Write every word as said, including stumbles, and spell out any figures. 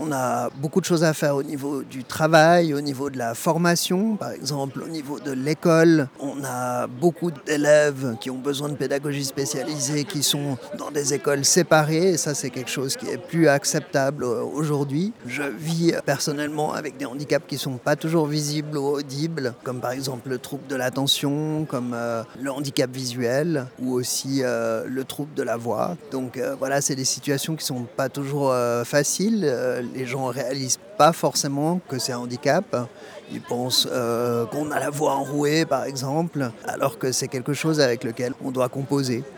on a beaucoup de choses à faire au niveau du travail, au niveau de la formation, par exemple au niveau de l'école. On a beaucoup d'élèves qui ont besoin de pédagogie spécialisée, qui sont dans des écoles séparées, et ça c'est quelque chose qui est plus acceptable euh, aujourd'hui. Je vis euh, personnellement avec des handicaps qui sont pas toujours visibles ou audibles, comme par exemple le trouble de l'attention, comme euh, le handicap visuel, ou aussi euh, le trouble de la voix. Donc euh, voilà, c'est des situations qui sont pas toujours euh, faciles. Euh, les gens réalisent pas forcément que c'est un handicap. Ils pensent euh, qu'on a la voix enrouée, par exemple, alors que c'est quelque chose avec lequel on doit composer.